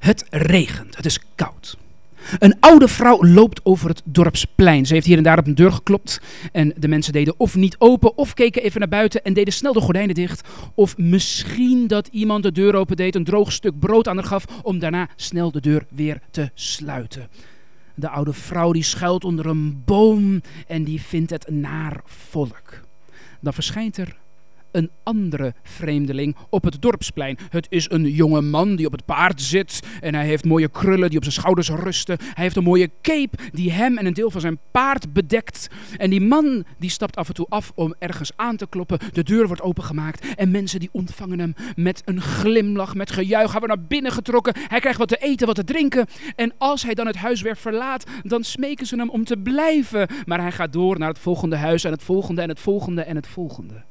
Het regent, het is koud. Een oude vrouw loopt over het dorpsplein. Ze heeft hier en daar op een deur geklopt en de mensen deden of niet open of keken even naar buiten en deden snel de gordijnen dicht. Of misschien dat iemand de deur open deed, een droog stuk brood aan haar gaf om daarna snel de deur weer te sluiten. De oude vrouw die schuilt onder een boom en die vindt het naar volk. Dan verschijnt er een andere vreemdeling op het dorpsplein. Het is een jonge man die op het paard zit en hij heeft mooie krullen die op zijn schouders rusten. Hij heeft een mooie cape die hem en een deel van zijn paard bedekt. En die man die stapt af en toe af om ergens aan te kloppen. De deur wordt opengemaakt en mensen die ontvangen hem met een glimlach, met gejuich. Hij wordt naar binnen getrokken. Hij krijgt wat te eten, wat te drinken. En als hij dan het huis weer verlaat, dan smeken ze hem om te blijven. Maar hij gaat door naar het volgende huis en het volgende en het volgende en het volgende.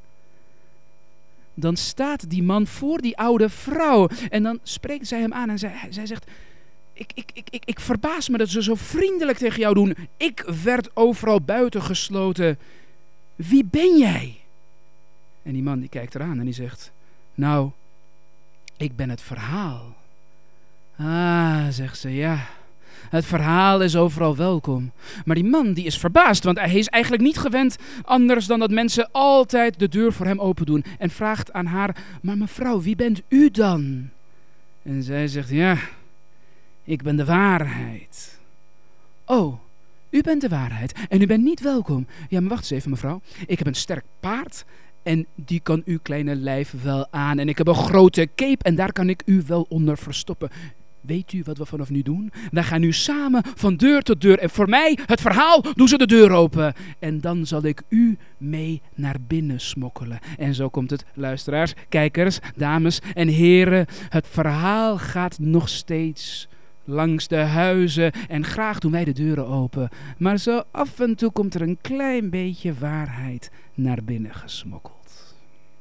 Dan staat die man voor die oude vrouw. En dan spreekt zij hem aan en zij zegt: Ik verbaas me dat ze zo vriendelijk tegen jou doen. Ik werd overal buiten gesloten. Wie ben jij? En die man die kijkt eraan en die zegt: Nou, ik ben het verhaal. Ah, zegt ze, ja. Het verhaal is overal welkom. Maar die man die is verbaasd, want hij is eigenlijk niet gewend anders dan dat mensen altijd de deur voor hem open doen. En vraagt aan haar: Maar mevrouw, wie bent u dan? En zij zegt: Ja, ik ben de waarheid. Oh, u bent de waarheid en u bent niet welkom. Ja, maar wacht eens even mevrouw. Ik heb een sterk paard en die kan uw kleine lijf wel aan. En ik heb een grote cape en daar kan ik u wel onder verstoppen. Weet u wat we vanaf nu doen? Wij gaan nu samen van deur tot deur. En voor mij, het verhaal, doen ze de deur open. En dan zal ik u mee naar binnen smokkelen. En zo komt het, luisteraars, kijkers, dames en heren. Het verhaal gaat nog steeds langs de huizen. En graag doen wij de deuren open. Maar zo af en toe komt er een klein beetje waarheid naar binnen gesmokkeld.